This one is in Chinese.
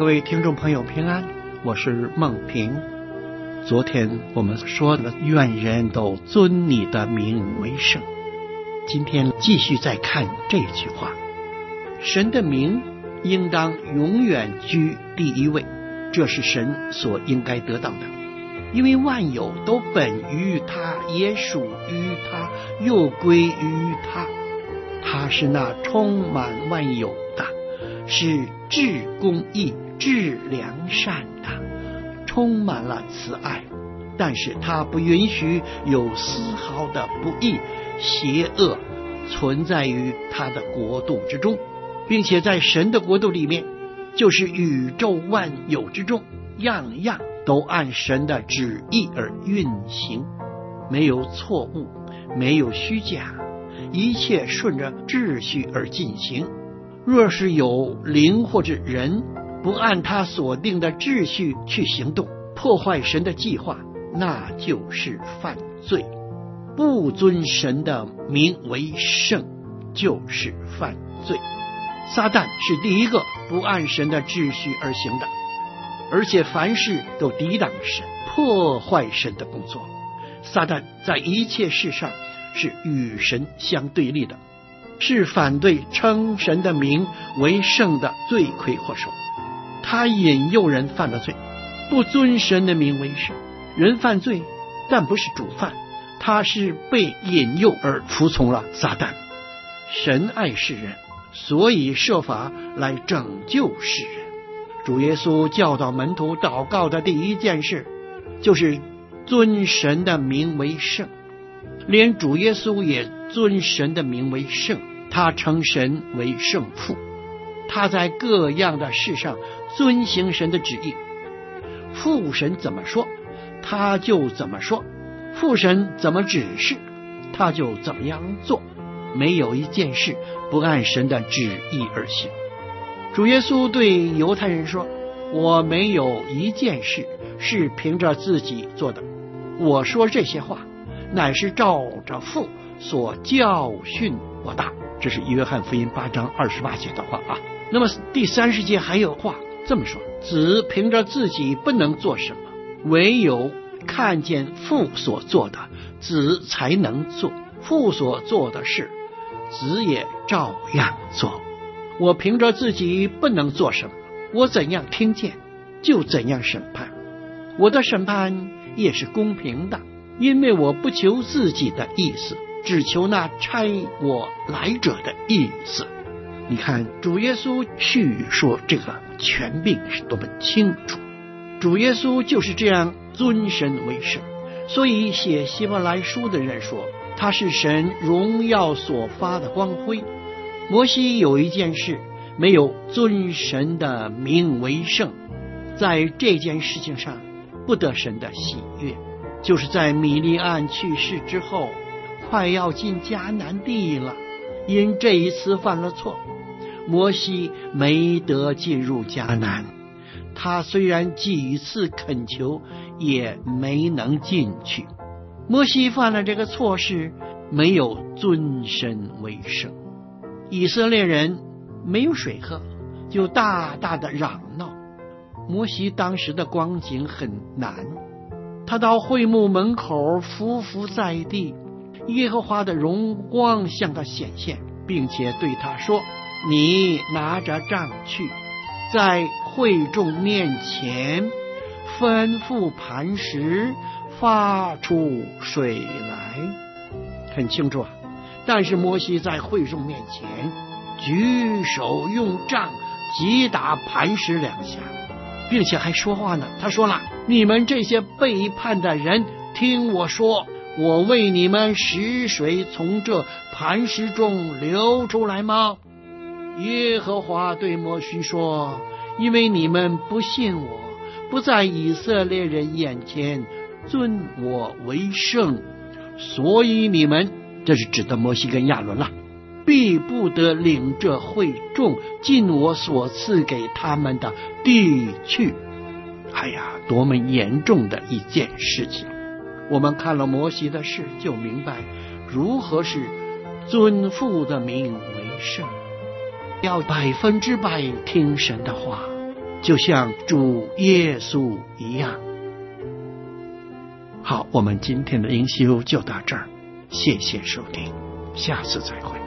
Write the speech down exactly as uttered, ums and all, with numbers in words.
各位听众朋友平安，我是孟平。昨天我们说的愿人都尊你的名为圣，今天继续再看这句话，神的名应当永远居第一位，这是神所应该得到的，因为万有都本于他，也属于他，又归于他。他是那充满万有的，是至公义、至良善的，充满了慈爱，但是他不允许有丝毫的不义、邪恶存在于他的国度之中，并且在神的国度里面，就是宇宙万有之中，样样都按神的旨意而运行，没有错误，没有虚假，一切顺着秩序而进行。若是有灵或者人不按他所定的秩序去行动，破坏神的计划，那就是犯罪。不尊神的名为圣，就是犯罪。撒旦是第一个不按神的秩序而行的，而且凡事都抵挡神，破坏神的工作。撒旦在一切事上是与神相对立的，是反对称神的名为圣的罪魁祸首。他引诱人犯了罪，不尊神的名为圣。人犯罪，但不是主犯，他是被引诱而服从了撒旦。神爱世人，所以设法来拯救世人。主耶稣教导门徒祷告的第一件事，就是尊神的名为圣。连主耶稣也尊神的名为圣，他称神为圣父，他在各样的事上遵行神的旨意。父神怎么说，他就怎么说；父神怎么指示，他就怎么样做，没有一件事不按神的旨意而行。主耶稣对犹太人说，我没有一件事是凭着自己做的，我说这些话乃是照着父所教训我的。这是约翰福音八章二十八节的话啊。那么第三十节还有话这么说，子凭着自己不能做什么，唯有看见父所做的，子才能做。父所做的事，子也照样做。我凭着自己不能做什么，我怎样听见就怎样审判。我的审判也是公平的，因为我不求自己的意思，只求那差我来者的意思。你看主耶稣叙说这个权柄是多么清楚，主耶稣就是这样尊神为圣。所以写希伯来书的人说，他是神荣耀所发的光辉。摩西有一件事没有尊神的名为圣，在这件事情上不得神的喜悦，就是在米利暗去世之后，快要进迦南地了，因这一次犯了错，摩西没得进入迦南。他虽然几次恳求，也没能进去。摩西犯了这个错事，没有尊神为圣。以色列人没有水喝，就大大的嚷闹。摩西当时的光景很难，他到会幕门口匍匐在地，耶和华的荣光向他显现，并且对他说，你拿着杖去，在会众面前吩咐磐石发出水来。很清楚啊，但是摩西在会众面前举手用杖击打磐石两下，并且还说话呢。他说了，你们这些背叛的人，听我说，我为你们使水从这磐石中流出来吗？耶和华对摩西说，因为你们不信我，不在以色列人眼前尊我为圣，所以你们，这是指的摩西跟亚伦了，必不得领这会众进我所赐给他们的地去。哎呀，多么严重的一件事情！我们看了摩西的事，就明白如何是尊父的名为圣，要百分之百听神的话， 就像主耶稣一样。好，我们今天的灵修就到这儿，谢谢收听，下次再会。